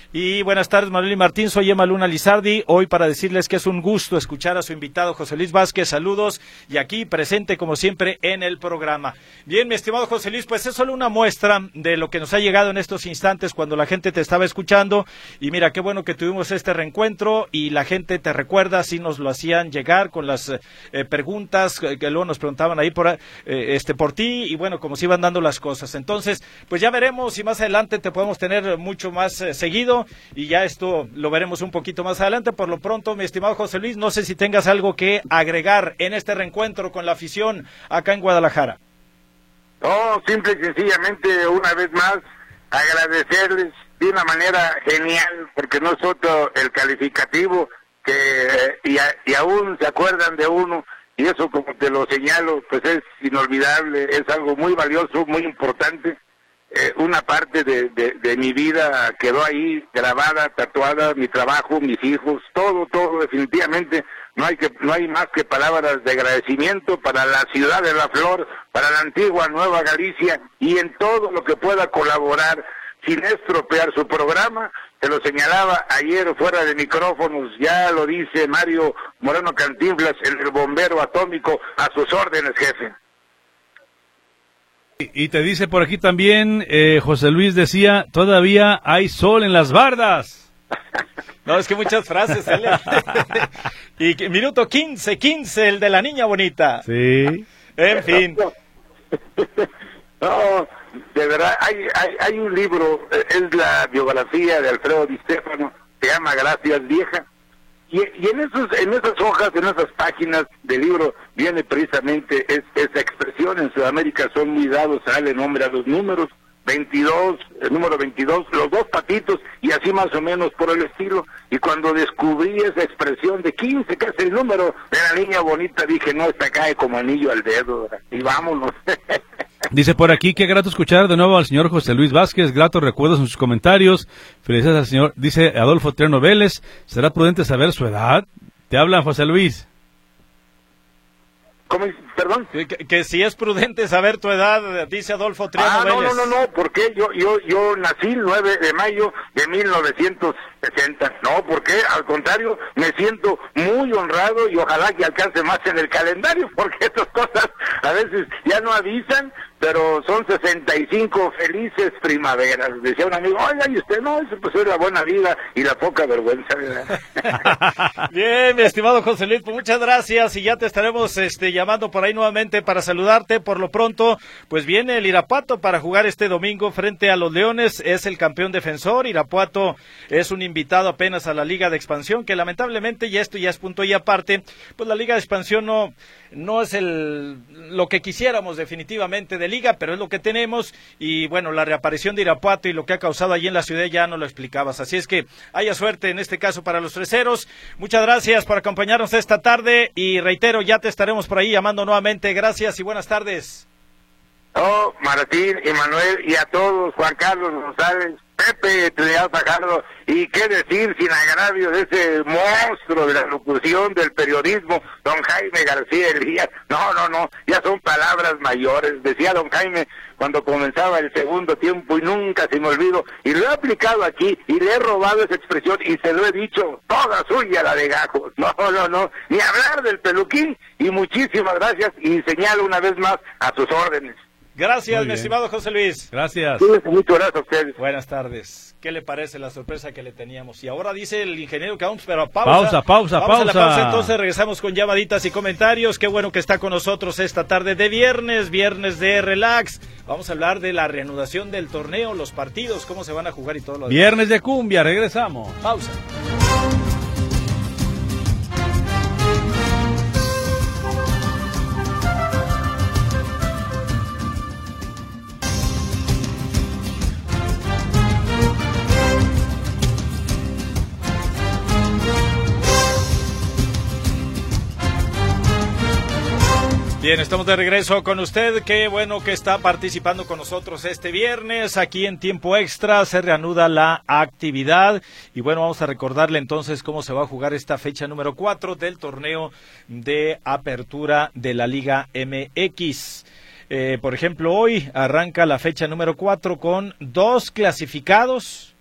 Y buenas tardes, Manuel y Martín, soy Emma Luna Lizardi, hoy para decirles que es un gusto escuchar a su invitado José Luis Vázquez, saludos, y aquí presente como siempre en el programa. Bien, mi estimado José Luis, pues es solo una muestra de lo que nos ha llegado en estos instantes cuando la gente te estaba escuchando, y mira, qué bueno que tuvimos este reencuentro, y la gente te recuerda, así nos lo hacían llegar con las eh, preguntas que, que luego nos preguntaban ahí por, eh, este, por ti, y bueno, como se iban dando las cosas. Entonces, pues ya veremos si más adelante te podemos tener mucho más eh, seguido, y ya esto lo veremos un poquito más adelante. Por lo pronto, mi estimado José Luis, no sé si tengas algo que agregar en este reencuentro con la afición acá en Guadalajara. No, simple y sencillamente, una vez más, agradecerles de una manera genial, porque no es otro el calificativo, que y, a, y aún se acuerdan de uno, y eso, como te lo señalo, pues es inolvidable, es algo muy valioso, muy importante. Eh, una parte de, de, de mi vida quedó ahí grabada, tatuada, mi trabajo, mis hijos, todo, todo, definitivamente no hay que no hay más que palabras de agradecimiento para la ciudad de La Flor, para la antigua Nueva Galicia y en todo lo que pueda colaborar sin estropear su programa. Te lo señalaba ayer fuera de micrófonos, ya lo dice Mario Moreno Cantinflas, el, el bombero atómico, a sus órdenes, jefe. Y te dice por aquí también, eh, José Luis decía, todavía hay sol en las bardas. No, es que muchas frases salen. Y minuto quince, quince, el de la niña bonita. Sí. En fin. No, de verdad, hay, hay, hay un libro, es la biografía de Alfredo Di Stéfano, se llama Gracias Vieja, y, y en esos, en esas hojas, en esas páginas del libro, viene precisamente es, esa expresión. En Sudamérica son muy dados a darle nombre a los números, veintidós, el número veintidós, los dos patitos, y así más o menos por el estilo. Y cuando descubrí esa expresión de quince, que es el número de la niña bonita, dije, no, esta cae como anillo al dedo, y vámonos. Dice por aquí, qué grato escuchar de nuevo al señor José Luis Vázquez, gratos recuerdos en sus comentarios. Felicidades al señor, dice Adolfo Triano Vélez, ¿será prudente saber su edad? Te habla José Luis. ¿Cómo? Perdón. Que, que si es prudente saber tu edad, dice Adolfo Triano Ah, no, Vélez. no, no, no, porque yo, yo, yo nací el nueve de mayo de mil novecientos sesenta. No, porque al contrario, me siento muy honrado y ojalá que alcance más en el calendario, porque estas cosas a veces ya no avisan, pero son sesenta y cinco felices primaveras. Decía un amigo, oiga, y usted no, eso pues es la buena vida y la poca vergüenza, ¿verdad? Bien, mi estimado José Luis, pues muchas gracias, y ya te estaremos este, llamando por ahí nuevamente para saludarte. Por lo pronto, pues viene el Irapuato para jugar este domingo frente a los Leones, es el campeón defensor. Irapuato es un invitado apenas a la Liga de Expansión, que lamentablemente, y esto ya es punto y aparte, pues la Liga de Expansión no, no es el lo que quisiéramos definitivamente de Liga, pero es lo que tenemos. Y bueno, la reaparición de Irapuato y lo que ha causado allí en la ciudad ya no lo explicabas, así es que haya suerte en este caso para los freseros. Muchas gracias por acompañarnos esta tarde, y reitero, ya te estaremos por ahí llamando nuevamente. Gracias y buenas tardes. Oh, Martín y Manuel, y a todos, Juan Carlos González, Pepe Trinidad Fajardo, y qué decir sin agravio de ese monstruo de la locución, del periodismo, don Jaime García Elías. No, no, no, ya son palabras mayores. Decía don Jaime cuando comenzaba el segundo tiempo, y nunca se me olvidó, y lo he aplicado aquí, y le he robado esa expresión, y se lo he dicho, toda suya la de Gajos. No, no, no, ni hablar del peluquín, y muchísimas gracias, y señalo una vez más a sus órdenes. Gracias, mi estimado José Luis. Gracias. Sí, muchas gracias a ustedes. Buenas tardes. ¿Qué le parece la sorpresa que le teníamos? Y ahora dice el ingeniero que vamos, pero a pausa. Pausa, pausa, vamos pausa. A la pausa, entonces regresamos con llamaditas y comentarios. Qué bueno que está con nosotros esta tarde de viernes, viernes de relax. Vamos a hablar de la reanudación del torneo, los partidos, cómo se van a jugar y todo lo demás. Viernes de cumbia, regresamos. Pausa. Bien, estamos de regreso con usted. Qué bueno que está participando con nosotros este viernes. Aquí en Tiempo Extra se reanuda la actividad. Y bueno, vamos a recordarle entonces cómo se va a jugar esta fecha número cuatro del torneo de apertura de la Liga M X. Eh, por ejemplo, hoy arranca la fecha número cuatro con dos clasificados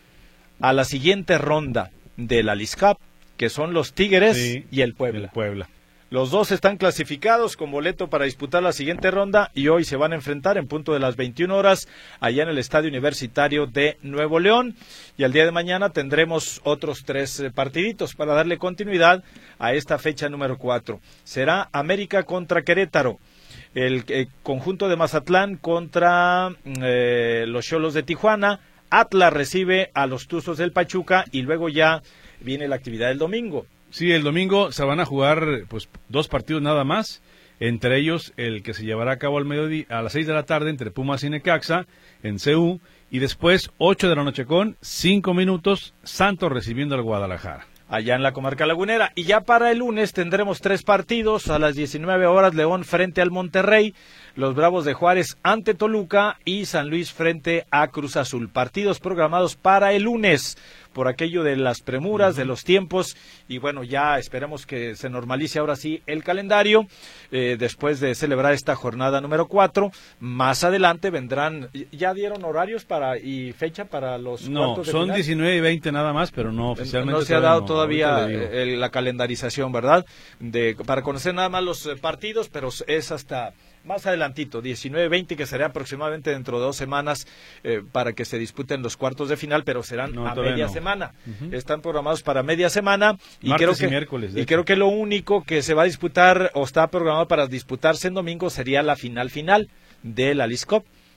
a la siguiente ronda de la LISCAP, que son los Tigres sí, y el Puebla. El Puebla. Los dos están clasificados con boleto para disputar la siguiente ronda, y hoy se van a enfrentar en punto de las veintiuna horas allá en el Estadio Universitario de Nuevo León. Y al día de mañana tendremos otros tres partiditos para darle continuidad a esta fecha número cuatro. Será América contra Querétaro, el, el conjunto de Mazatlán contra eh, los Xolos de Tijuana, Atlas recibe a los Tuzos del Pachuca, y luego ya viene la actividad del domingo. Sí, el domingo se van a jugar pues dos partidos nada más, entre ellos el que se llevará a cabo al mediodía, a las seis de la tarde entre Pumas y Necaxa en C U, y después ocho de la noche con cinco minutos, Santos recibiendo al Guadalajara. Allá en la comarca lagunera. Y ya para el lunes tendremos tres partidos. A las diecinueve horas, León frente al Monterrey, los Bravos de Juárez ante Toluca y San Luis frente a Cruz Azul. Partidos programados para el lunes por aquello de las premuras, uh-huh. de los tiempos, y bueno, ya esperemos que se normalice ahora sí el calendario, eh, después de celebrar esta jornada número cuatro. Más adelante vendrán, ¿ya dieron horarios para y fecha para los no, cuartos de son final? diecinueve y veinte nada más, pero no oficialmente. No se ha dado no, todavía el, la calendarización, ¿verdad? De, para conocer nada más los eh, partidos, pero es hasta más adelantito, diecinueve veinte, que será aproximadamente dentro de dos semanas eh, para que se disputen los cuartos de final, pero serán no, a media no. semana. Uh-huh. Están programados para media semana, y martes creo que y miércoles. y creo que lo único que se va a disputar o está programado para disputarse en domingo sería la final final de la LISCOP,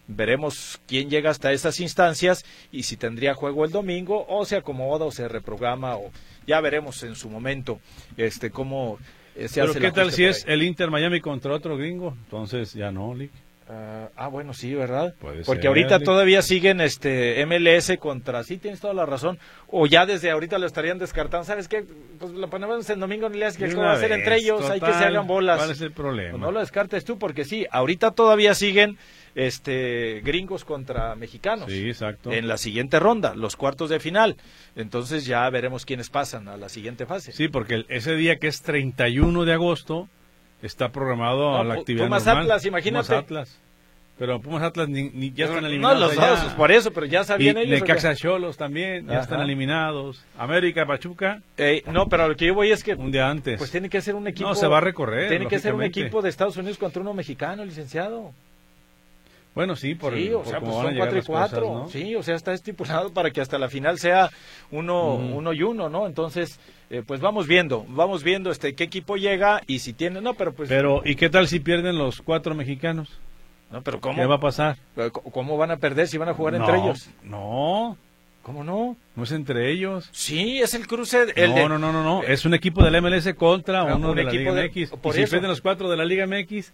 veremos quién llega hasta esas instancias y si tendría juego el domingo o se acomoda o se reprograma o ya veremos en su momento este cómo eh, se Pero hace. ¿qué tal si es el Inter Miami contra otro gringo? Entonces ya no, Lick. Uh, ah, bueno, sí, ¿verdad? Puede Porque ser, ahorita Lick. todavía siguen este M L S contra, sí, tienes toda la razón, o ya desde ahorita lo estarían descartando, ¿sabes qué? Pues lo ponemos el domingo en el que De va una a hacer vez, entre ellos, total, hay que se hagan bolas. ¿Cuál es el problema? Pues no lo descartes tú, porque sí, ahorita todavía siguen este gringos contra mexicanos. Sí, exacto. En la siguiente ronda, los cuartos de final. Entonces ya veremos quiénes pasan a la siguiente fase. Sí, porque el- ese día que es treinta y uno de agosto está programado No, a la Pu- actividad Pumas normal. Atlas, imagínate. Pumas Atlas. Pero Pumas Atlas ni, ni ya están No, eliminados. los allá. dos, por eso, pero ya Y sabían ellos. ¿o qué? Necaxa Xolos también, ya Ajá. están eliminados. América, Pachuca, Eh, no, pero lo que yo voy es que un día antes. pues tiene que ser un equipo. No, se va a recorrer, Tiene que ser un lógicamente. equipo de Estados Unidos contra uno mexicano, licenciado. Bueno, sí, por, sí, el- o por sea, cómo pues van a son llegar cuatro y las cuatro. cosas, ¿no? Sí, o sea, está estipulado para que hasta la final sea uno, Ujú. uno y uno, ¿no? Entonces, eh, pues vamos viendo, vamos viendo este qué equipo llega y si tiene, no, pero pues, Pero, ¿y qué tal si pierden los cuatro mexicanos? no, pero cómo, ¿Qué va a pasar? Pero, ¿cómo van a perder si van a jugar No, entre ellos? No, ¿Cómo no? no es entre ellos. Sí, es el cruce, el no, de- no, no, no, no, eh, es un equipo del M L S contra pero uno un de la equipo Liga de- M X. por y si eso. pierden los cuatro de la Liga M X,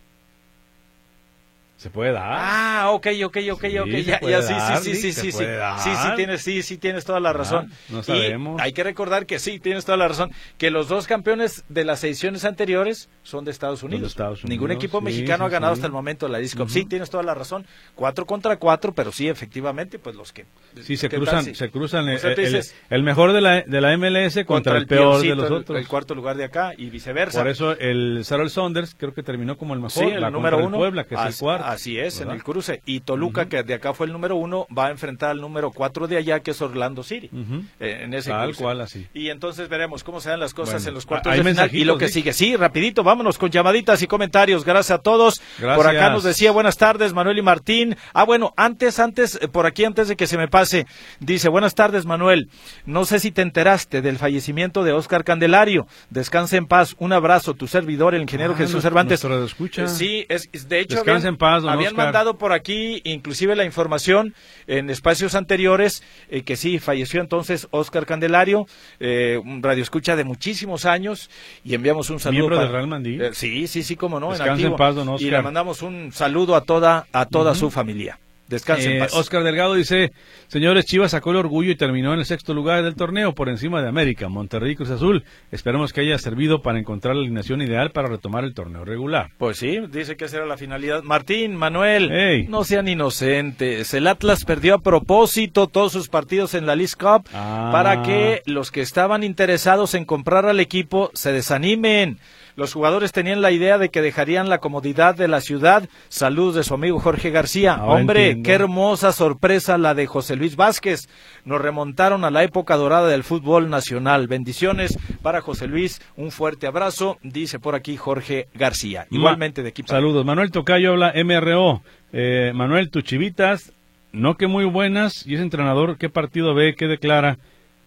se puede dar. Ah, ok, ok, ok, Sí, ok, se ya, puede ya, sí, dar, sí, Lick, sí, se sí, sí, puede dar. sí, sí, tienes, sí, sí, tienes toda la razón. no Y sabemos. hay que recordar que sí, tienes toda la razón, que los dos campeones de las ediciones anteriores son de Estados de Unidos. Estados Ningún Unidos, equipo sí, mexicano sí, ha ganado sí. hasta el momento la Disc Cup. Ujú. Sí, tienes toda la razón. Cuatro contra cuatro, pero sí, efectivamente, pues los que... Sí, se ¿qué tal cruzan, si- se cruzan el, O sea, tú el- dices- el mejor de la, de la M L S contra, el peor de peorcito, los el- otros. El, cuarto lugar de acá y viceversa. Por eso el Sarol Saunders creo que terminó como el mejor. Sí, el va número contra uno. el Puebla, que es el Así- cuarto. Así es, en ¿verdad? el cruce. Y Toluca, Ujú. que de acá fue el número uno, va a enfrentar al número cuatro de allá, que es Orlando City. Ujú. eh, en ese Tal cruce. cual, así. Y entonces veremos cómo se dan las cosas Bueno, en los cuartos hay de final y mensajitos, lo que Vic. sigue. Sí, rapidito, vámonos con llamaditas y comentarios. Gracias a todos. Gracias. Por acá nos decía buenas tardes, Manuel y Martín. Ah, bueno, antes, antes, eh, por aquí, antes de que se me pase, dice buenas tardes, Manuel. No sé si te enteraste del fallecimiento de Óscar Candelario. Descanse en paz. Un abrazo, tu servidor, el ingeniero Ah, Jesús nuestro- Cervantes. nuestro radioescucha. Eh, Sí, es, es- de hecho, Descanse habían, en paz, don habían Óscar. mandado por aquí, inclusive la información en espacios anteriores, eh, que sí, falleció entonces Óscar Candelario, eh, un radioescucha de muchísimos años, y enviamos un saludo. ¿Miembro para- del Real Madrid? Eh, sí, sí, sí, como no, en Descanse en activo. paz, don Y Óscar. le mandamos un saludo a toda, a toda su familia. Descanse en Eh, paz. Oscar Delgado dice, señores, Chivas sacó el orgullo y terminó en el sexto lugar del torneo por encima de América, Monterrey y Cruz Azul. Esperemos que haya servido para encontrar la alineación ideal para retomar el torneo regular. Pues sí, dice que esa era la finalidad. Martín, Manuel, Ey. no sean inocentes. El Atlas perdió a propósito todos sus partidos en la League Cup Ah. para que los que estaban interesados en comprar al equipo se desanimen. Los jugadores tenían la idea de que dejarían la comodidad de la ciudad. Saludos de su amigo Jorge García. Ahora Hombre, entiendo. qué hermosa sorpresa la de José Luis Vázquez. Nos remontaron a la época dorada del fútbol nacional. Bendiciones para José Luis. Un fuerte abrazo, dice por aquí Jorge García. Igualmente de equipo. Saludos. Manuel Tocayo habla M R O. Eh, Manuel, tus Chivitas, no que muy buenas. Y ese entrenador, ¿qué partido ve? ¿Qué declara?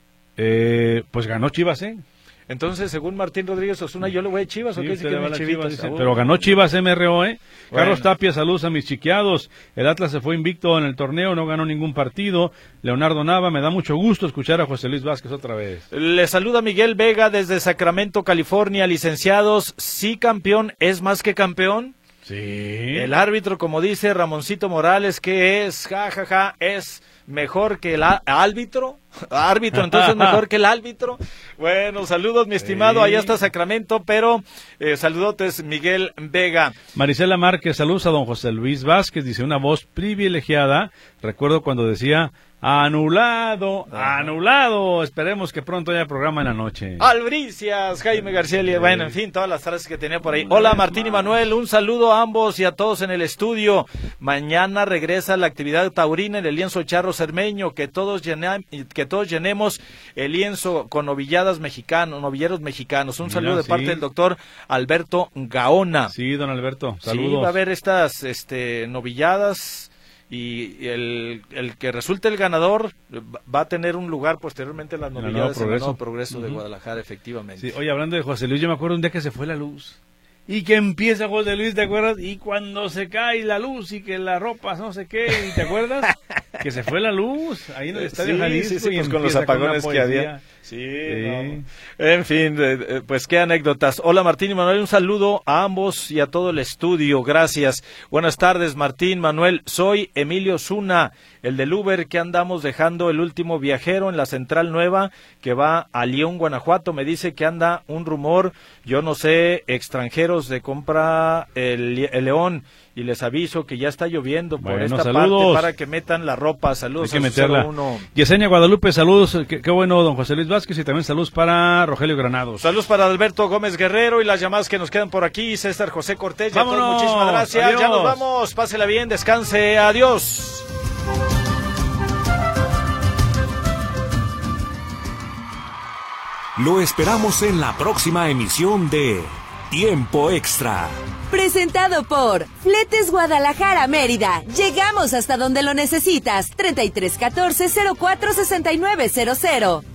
Eh, pues ganó Chivas, ¿eh? Entonces, según Martín Rodríguez Osuna, yo le voy a Chivas, ¿o Sí, qué usted dice que le va a mis las Chivitas? Chivas, dice, Ah, pero ganó Chivas M R O, ¿eh? Bueno. Carlos Tapia, saludos a mis chiqueados. El Atlas se fue invicto en el torneo, no ganó ningún partido. Leonardo Nava, me da mucho gusto escuchar a José Luis Vázquez otra vez. Le saluda Miguel Vega desde Sacramento, California. Licenciados, sí campeón es más que campeón. Sí. El árbitro, como dice Ramoncito Morales, que es, ja, ja, ja, es mejor que el á- árbitro. Árbitro, entonces mejor que el árbitro. Bueno, saludos, mi estimado. Sí. Allá está Sacramento, pero eh, saludotes, Miguel Vega. Marisela Márquez, saludos a don José Luis Vázquez, dice una voz privilegiada. Recuerdo cuando decía, anulado, anulado. Esperemos que pronto haya programa en la noche. Albricias, Jaime García, Li- bueno, en fin, todas las frases que tenía por ahí. Hola Martín y Manuel, un saludo a ambos y a todos en el estudio. Mañana regresa la actividad taurina en el lienzo charro cermeño, que todos llena- que todos llenemos el lienzo con novilladas mexicanos, novilleros mexicanos. Un Mira, saludo de sí. parte del doctor Alberto Gaona. Sí, don Alberto, Sí, saludos. va a haber estas este, novilladas y el, el que resulte el ganador va a tener un lugar posteriormente en las En el novilladas Nuevo en el Progreso. Nuevo Progreso de Ujú. Guadalajara, efectivamente. Sí, oye, hablando de José Luis, yo me acuerdo un día que se fue la luz y que empieza José Luis, ¿te acuerdas? Y cuando se cae la luz y que la ropa no sé qué, ¿te acuerdas? Que se fue la luz ahí en el Estadio sí, Jalisco. Sí, sí, y pues con los apagones con que había. Sí, sí. No. En fin, eh, pues qué anécdotas. Hola Martín y Manuel, un saludo a ambos y a todo el estudio, gracias. Buenas tardes Martín, Manuel, soy Emilio Zuna, el del Uber que andamos dejando el último viajero en la Central Nueva que va a León, Guanajuato. Me dice que anda un rumor, yo no sé, extranjeros de compra el, el León. Y les aviso que ya está lloviendo por bueno, esta saludos. parte para que metan la ropa. Saludos. Hay que meterla. Yesenia Guadalupe, saludos. Qué, qué bueno, don José Luis Vázquez. Y también saludos para Rogelio Granados. Saludos para Alberto Gómez Guerrero y las llamadas que nos quedan por aquí. César José Cortés. Ya todos, muchísimas gracias. Adiós. Ya nos vamos. Pásela bien, descanse. Adiós. Lo esperamos en la próxima emisión de Tiempo Extra. Presentado por Fletes Guadalajara Mérida. Llegamos hasta donde lo necesitas. treinta y tres catorce cero cuatro sesenta y nueve cero cero.